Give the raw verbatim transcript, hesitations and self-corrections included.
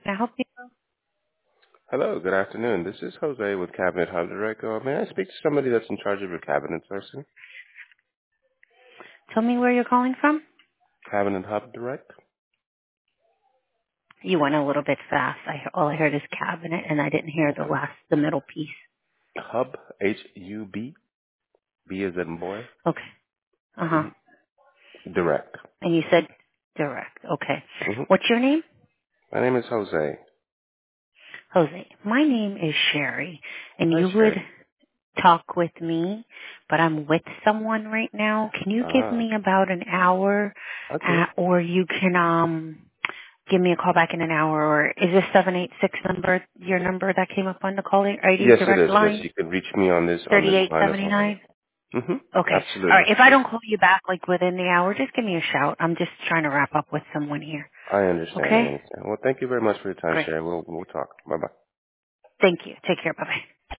Can I help you? Hello, good afternoon. This is Jose with Cabinet Hub Direct. Uh, may I speak to somebody that's in charge of your cabinet sourcing? Tell me where you're calling from. Cabinet Hub Direct? You went a little bit fast. I all I heard is cabinet, and I didn't hear the Okay. last, the middle piece. Hub, H U B, B as in boy, Okay. Uh huh. hmm Direct. And you said direct. Okay. hmm What's your name? My name is Jose. Jose. My name is Sherry, and Hi, you would Sherry. talk with me, but I'm with someone right now. Can you give Ah, me about an hour, okay. uh, or you can um give me a call back in an hour? Or is this seven eight six number your number that came up on the call I D Yes, it direct is. Yes, line? you can reach me on this on this Thirty eight line as seventy well. nine. hmm Okay. All Absolutely. right. If I don't call you back like within the hour, just give me a shout. I'm just trying to wrap up with someone here. I understand. I Okay? understand. Well, thank you very much for your time, Great. Sherry. We'll we'll talk. Bye bye. Thank you. Take care. Bye bye.